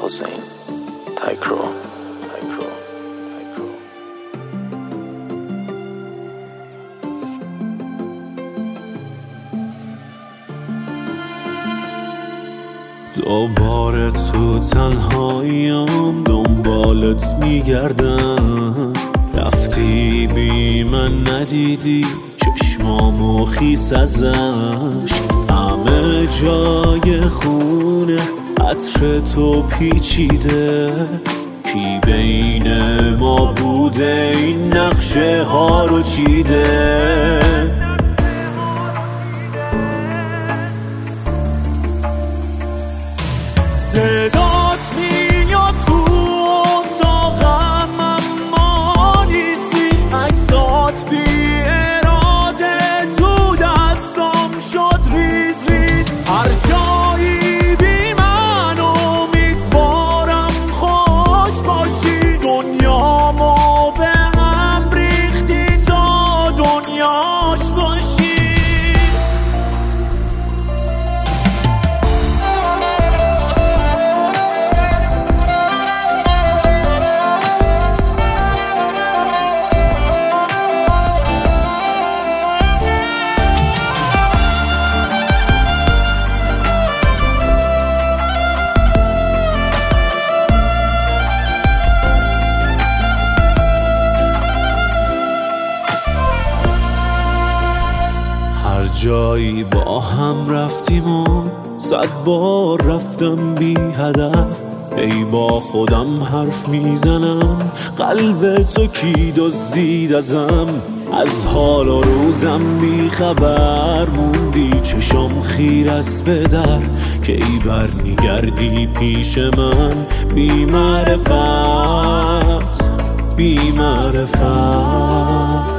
حسین تکرو. دوباره تو تنهاییم دنبالت میگردم، رفتی بی من ندیدی چشمامو خیس ازش، همه جای خونه عطر تو پیچیده، کی بین ما بوده این نقشه ها رو چیده؟ صدات میاد تو اتاقم اما نیستی، عکسات بی اراده تو دستم شد ریز ریز، هر جایی بی من امیدوارم خوش باشی، دنیامو به هم ریختی تا دنیاش باشی. هر جایی با هم رفتیم و 100 بار رفتم بی هدف، ای با خودم حرف میزنم قلب تو کی دزدید ازم، از حال و روزم بی خبر موندی، چشم خیر است به در که ای برمیگردی پیش من، بی معرفت بی معرفت.